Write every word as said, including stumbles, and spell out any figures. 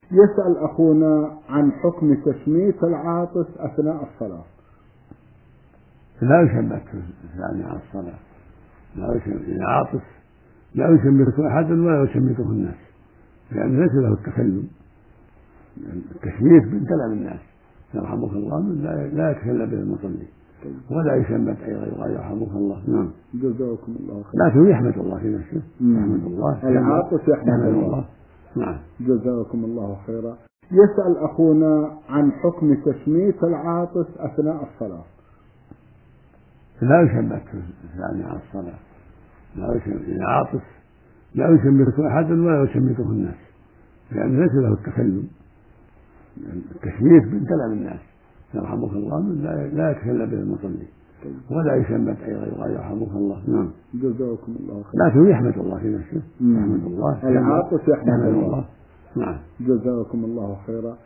يسأل أخونا عن حكم تشميت العاطس أثناء الصلاة. لا يشمت يعني على الصلاة، لا يشمت العاطس، لا يشمته أحد ولا يشمته الناس، لأن ليس له التكلم. التشميت من كلام الناس، يرحمك الله لا يتكلم به المصلي ولا يشمت أيضا يقال يرحمك الله. نعم. جزاكم الله خير. لكن يحمد الله في نفسه، يحمد الله العاطس يحمد الله. الله. نعم. جزاكم الله خيرا. يسأل أخونا عن حكم تشميت العاطس أثناء الصلاة. لا يشمت يعني على الصلاة، لا يشمت العاطس، لا يشمته أحد ولا يشمته الناس، لأن ليس له التكلم. التشميت من كلام الناس، يرحمك الله لا يتكلم به المصلي ولا يشمت أيضا يقال يرحمك الله. نعم. جزاكم الله خير. لكن يحمد الله في نفسه، يحمد الله. العاطس يحمد الله. نعم. جزاكم الله خيرا.